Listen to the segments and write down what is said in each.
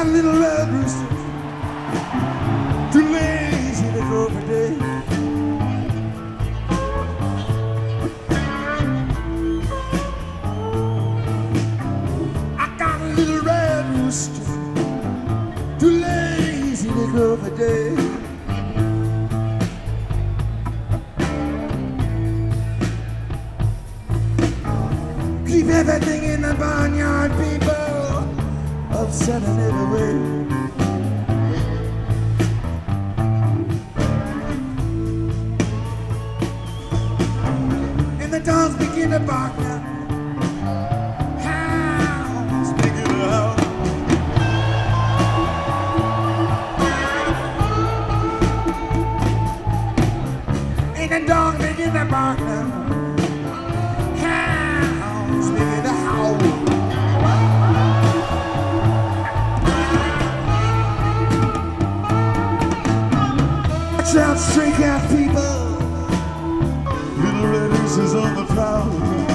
my little red rooster, too lazy to go for day. I got a little red rooster, too lazy to go for day. Keep everything in the barnyard, people, upsetting it away. And the dogs begin to bark now. Hounds begin to howl. And the dogs begin to bark now. Out stray cat people, little red roosters on the prowl.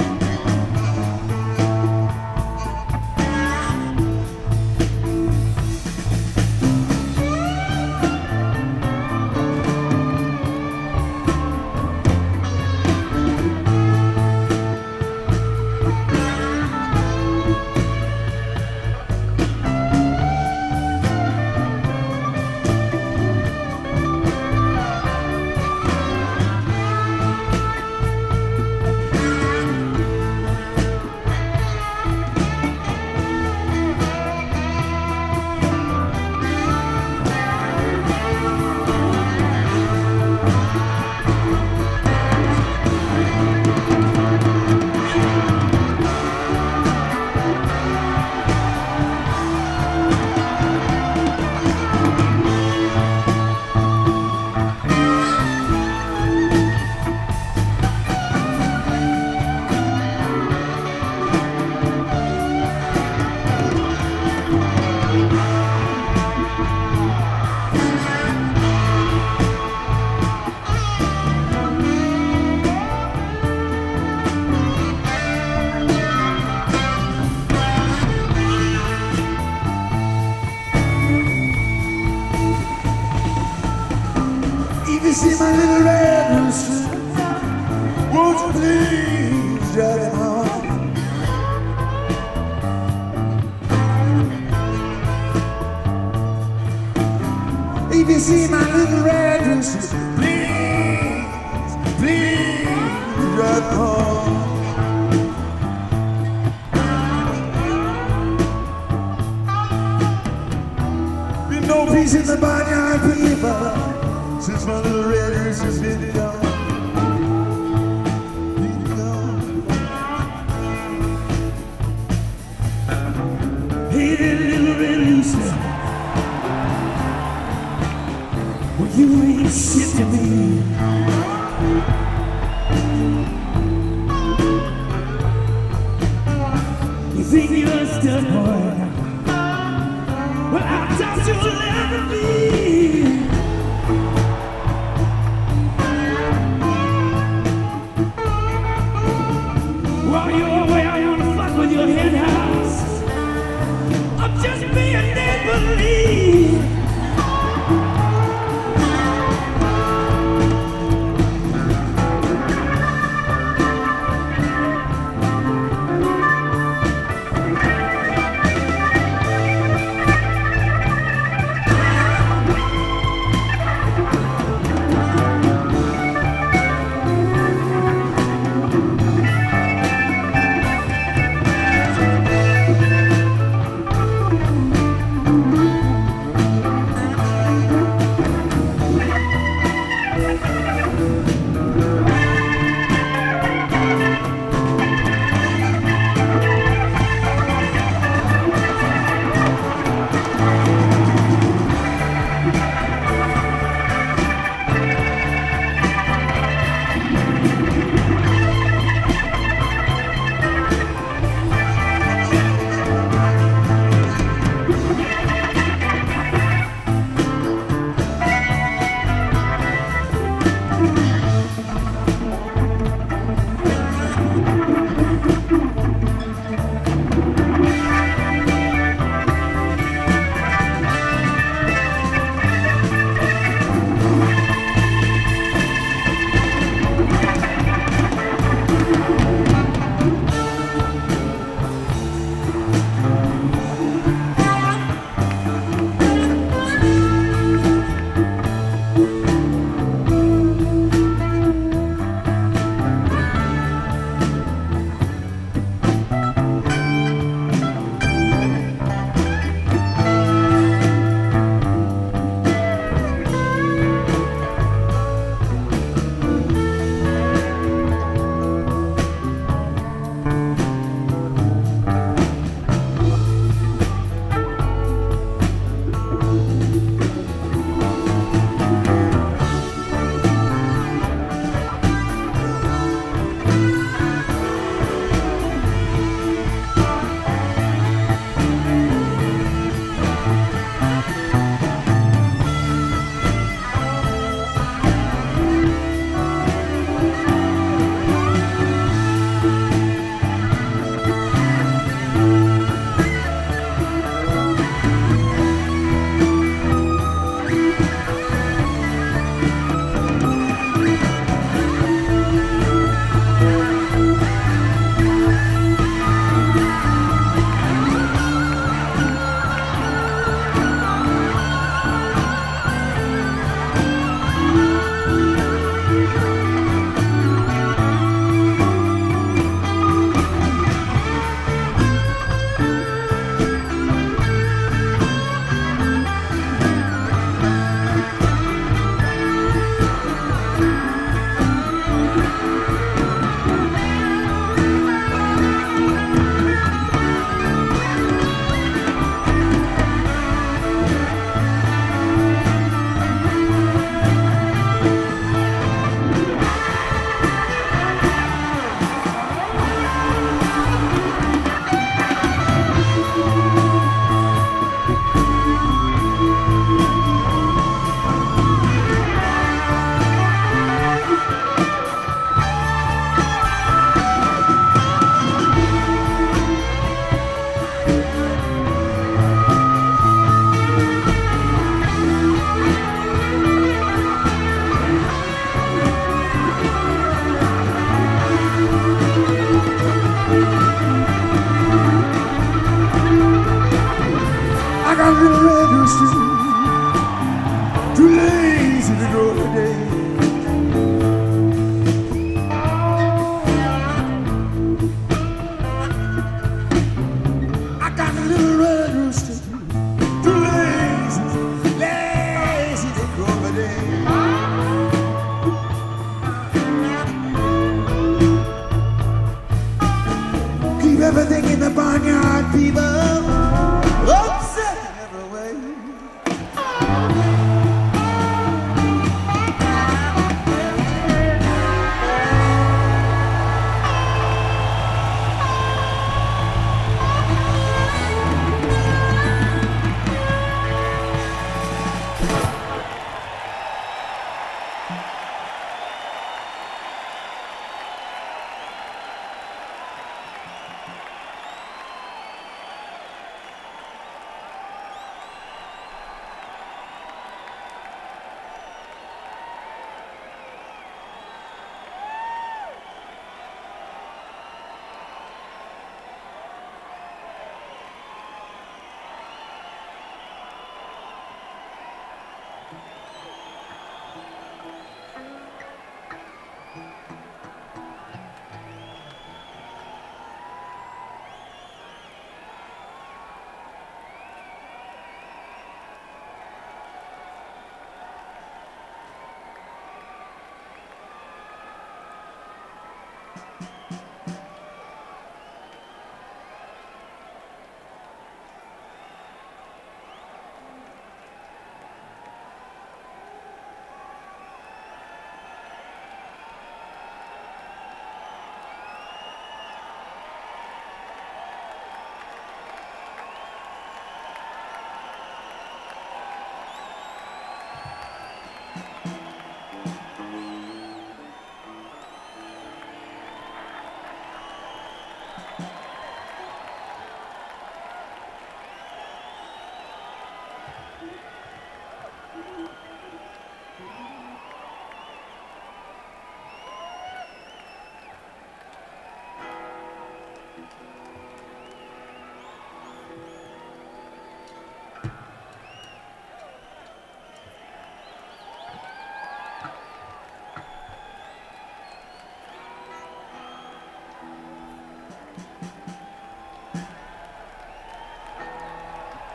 You see my little red rooster, won't you please drive it home? If you see my little red rooster, please, please drive it home. Been no peace in the barnyard, people, since my little red rooster's been gone. Hey, that little red rooster, well, you ain't shit to me. You think you're a stud boy? Well, I thought you would never be. While you're away, I wanna fuck with your head house. I'm just being dead believe. lazy to grow today. I got a little red rooster, too lazy, lazy to grow today. Keep everything in the barnyard, people. Upset in every way.